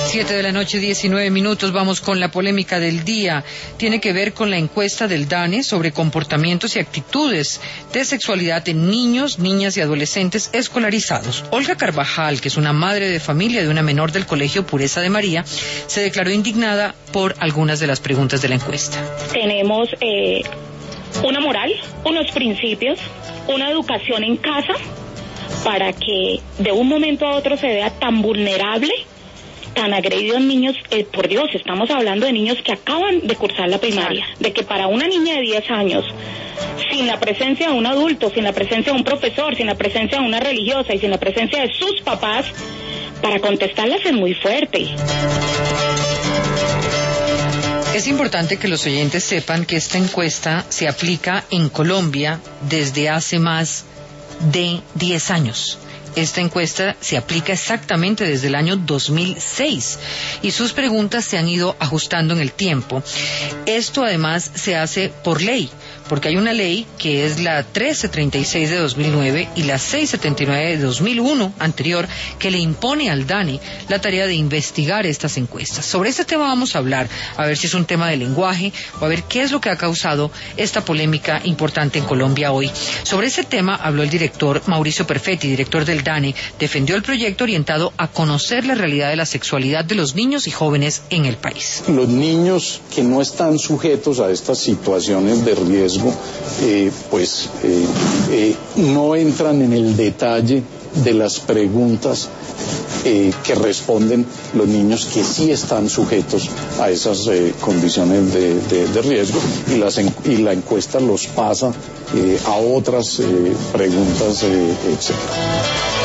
7:19 p.m. Vamos con la polémica del día. Tiene que ver con la encuesta del DANE sobre comportamientos y actitudes de sexualidad en niños, niñas y adolescentes escolarizados. Olga Carvajal, que es una madre de familia de una menor del Colegio Pureza de María, se declaró indignada por algunas de las preguntas de la encuesta. Tenemos una moral, unos principios, una educación en casa para que de un momento a otro se vea tan vulnerable, tan agredidos niños. Por Dios, estamos hablando de niños que acaban de cursar la primaria, de que para una niña de 10 años, sin la presencia de un adulto, sin la presencia de un profesor, sin la presencia de una religiosa y sin la presencia de sus papás, para contestarlas es muy fuerte. Es importante que los oyentes sepan que esta encuesta se aplica en Colombia desde hace más de 10 años. Esta encuesta se aplica exactamente desde el año 2006 y sus preguntas se han ido ajustando en el tiempo. Esto además se hace por ley, porque hay una ley que es la 1336 de 2009 y la 679 de 2001 anterior, que le impone al DANE la tarea de investigar estas encuestas. Sobre este tema vamos a hablar, a ver si es un tema de lenguaje o a ver qué es lo que ha causado esta polémica importante en Colombia hoy. Sobre ese tema habló el director Mauricio Perfetti, director del DANE, defendió el proyecto orientado a conocer la realidad de la sexualidad de los niños y jóvenes en el país. Los niños que no están sujetos a estas situaciones de riesgo no entran en el detalle de las preguntas que responden los niños que sí están sujetos a esas condiciones de riesgo, y la encuesta los pasa a otras preguntas, etcétera.